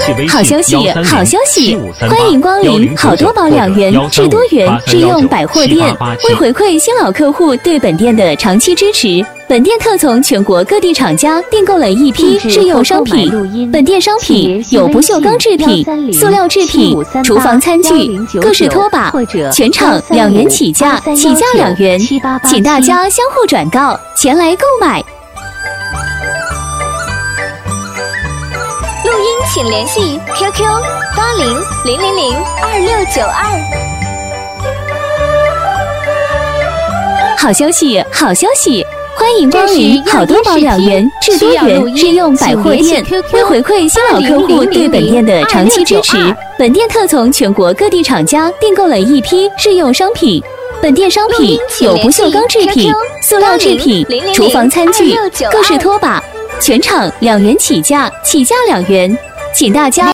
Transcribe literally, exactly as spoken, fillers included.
好消息，好消息！欢迎光临好多宝两元智多元日用百货店。为回馈新老客户对本店的长期支持，本店特从全国各地厂家订购了一批日用商品。本店商品有不锈钢制品、塑料制品、厨房餐具、各式拖把，全场两元起价，起价两元，请大家相互转告，前来购买。 录音请联系 Q Q 八零零零零二六九二。 好消息，好消息！欢迎光临好多宝两元智多元日用百货店。为回馈新老客户对本店的长期支持，本店特从全国各地厂家订购了一批日用商品。本店商品有不锈钢制品、塑料制品、厨房餐具、各式拖把，全场两元起价，起价两元，请大家